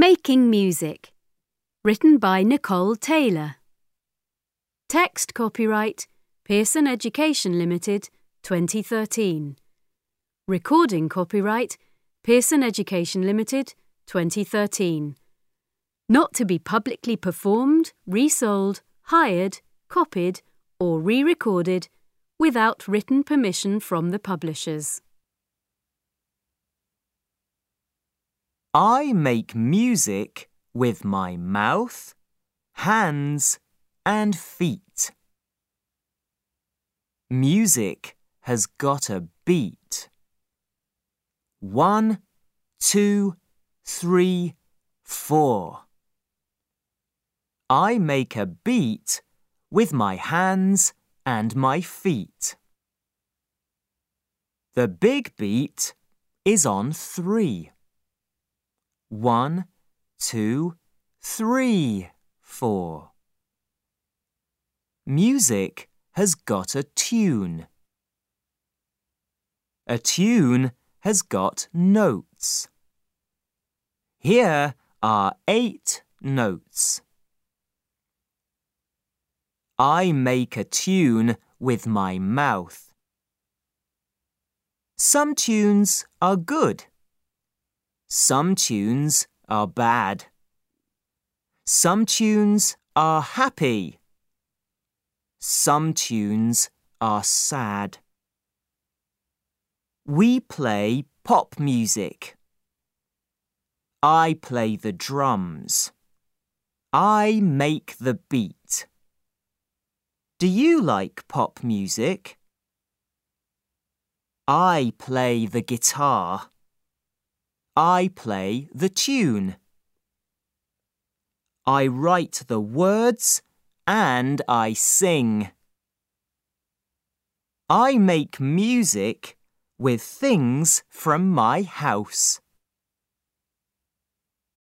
Making Music, written by Nicole Taylor. Text copyright Pearson Education Limited, 2013. Recording copyright Pearson Education Limited, 2013. Not to be publicly performed, resold, hired, copied, or re-recorded without written permission from the publishers. I make music with my mouth, hands, and feet. Music has got a beat. 1, 2, 3, 4. I make a beat with my hands and my feet. The big beat is on 3. 1, 2, 3, 4. Music has got a tune. A tune has got notes. Here are 8 notes. I make a tune with my mouth. Some tunes are good. Some tunes are bad. Some tunes are happy. Some tunes are sad. We play pop music. I play the drums. I make the beat. Do you like pop music? I play the guitar. I play the tune. I write the words and I sing. I make music with things from my house.